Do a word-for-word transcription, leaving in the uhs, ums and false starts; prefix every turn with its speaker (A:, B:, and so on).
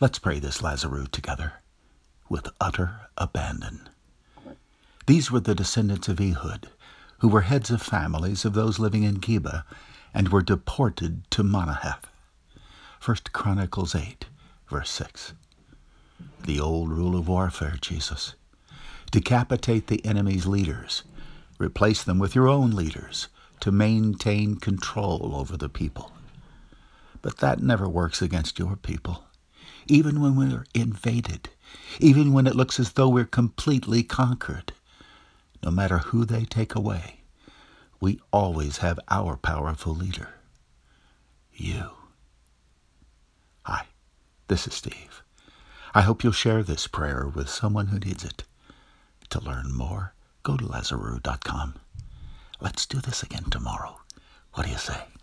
A: Let's pray this Lazarus together with utter abandon. These were the descendants of Ehud, who were heads of families of those living in Geba, and were deported to Manahath. First Chronicles eight, verse six. The old rule of warfare, Jesus. Decapitate the enemy's leaders. Replace them with your own leaders to maintain control over the people. But that never works against your people. Even when we're invaded, even when it looks as though we're completely conquered, no matter who they take away, we always have our powerful leader, you. Hi, this is Steve. I hope you'll share this prayer with someone who needs it. To learn more, go to Lazarus dot com. Let's do this again tomorrow. What do you say?